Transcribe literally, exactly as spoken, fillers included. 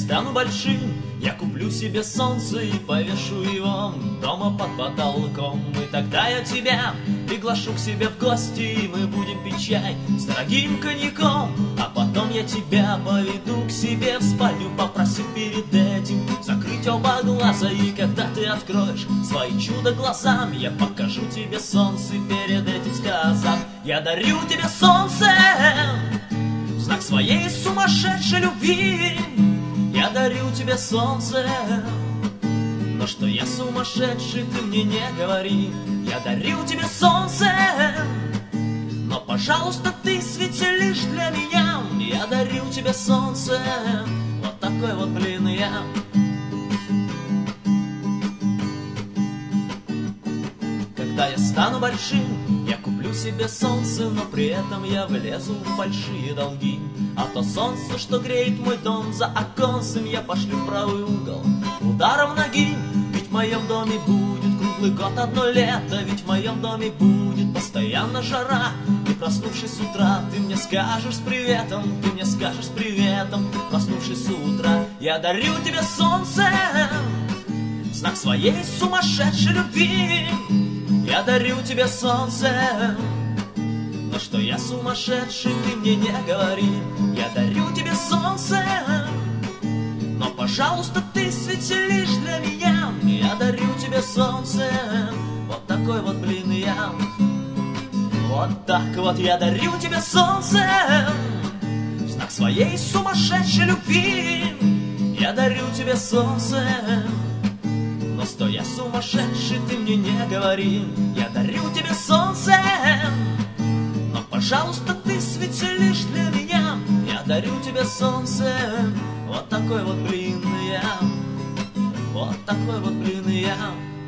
стану большим, я куплю себе солнце и повешу его дома под потолком. И тогда я тебя приглашу к себе в гости, и мы будем пить чай с дорогим коньяком. А потом я тебя поведу к себе в спальню, попросив перед этим закрыть оба глаза. И когда ты откроешь свои чудо глазами, я покажу тебе солнце, перед этим сказав: я дарю тебе солнце в знак своей сумасшедшей любви. Я дарю тебе солнце, но что я сумасшедший, ты мне не говори. Я дарю тебе солнце, но, пожалуйста, ты свети лишь для меня. Я дарю тебе солнце, вот такой вот, блин, я. Когда я стану большим, я куплю себе солнце, но при этом я влезу в большие долги. А то солнце, что греет мой дом за оконцем, я пошлю в правый угол ударом ноги. Ведь в моем доме будет круглый год одно лето, ведь в моем доме будет постоянно жара. И проснувшись с утра, ты мне скажешь с приветом, ты мне скажешь с приветом, проснувшись с утра. Я дарю тебе солнце в знак своей сумасшедшей любви. Я дарю тебе солнце, но что я сумасшедший, ты мне не говори. Я дарю тебе солнце, но, пожалуйста, ты свети лишь для меня. Я дарю тебе солнце, вот такой вот, блин, я. Вот так вот я дарю тебе солнце в знак своей сумасшедшей любви. Я дарю тебе солнце, но что я сумасшедший, ты мне не говори. Я дарю тебе солнце, но, пожалуйста, ты свети лишь для меня. Я дарю тебе солнце, вот такой вот, блин, я. Вот такой вот, блин, я.